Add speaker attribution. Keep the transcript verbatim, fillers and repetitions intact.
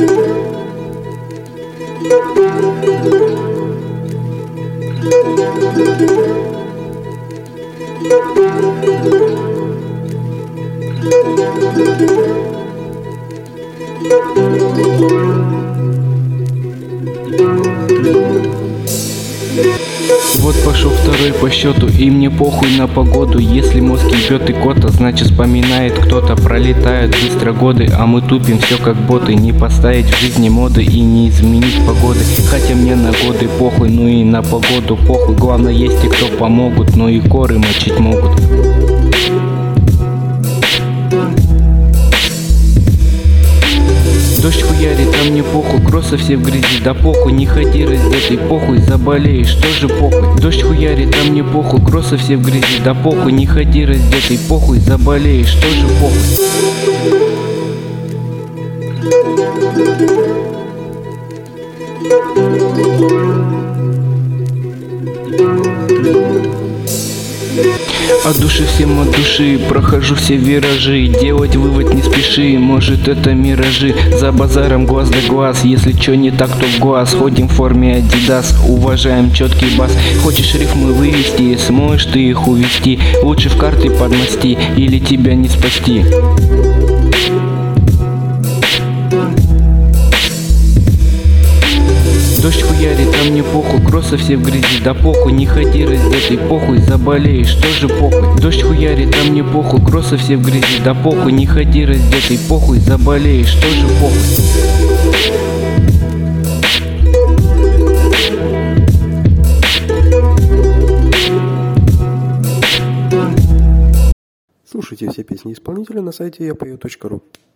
Speaker 1: Вот пошел второй по счету, и мне похуй на погоду. Если мозг ебет и кота, значит вспоминает кто-то. Пролетают быстро годы, а мы тупим все как боты. Не поставить в жизни моды и не изменить погоды. Хотя мне на годы похуй, ну и на погоду похуй. Главное есть те, кто помогут, но и коры мочить могут. Дождь хуярит, а мне похуй, кроссы все в грязи, да похуй, не ходи раздетый, похуй, заболеешь, тоже похуй. Дождь хуярит, а мне похуй, кроссы все в грязи, да похуй, не ходи раздетый, похуй, заболеешь, тоже похуй. От души всем от души, прохожу все виражи. Делать вывод не спеши, может это миражи. За базаром глаз да глаз, если чё не так, то в глаз. Ходим в форме Adidas, уважаем четкий бас. Хочешь рифмы вывести, сможешь ты их увести. Лучше в карты подмасти, или тебя не спасти. Дождь хуярит, а мне похуй, кроссы все в грязи, да похуй, не ходи раздетый, похуй, заболеешь, тоже похуй. Дождь хуярит, а мне похуй, кроссы все в грязи, да похуй, не ходи раздетый, похуй, заболеешь, тоже похуй.
Speaker 2: Слушайте все песни исполнителя на сайте я пою точка ру.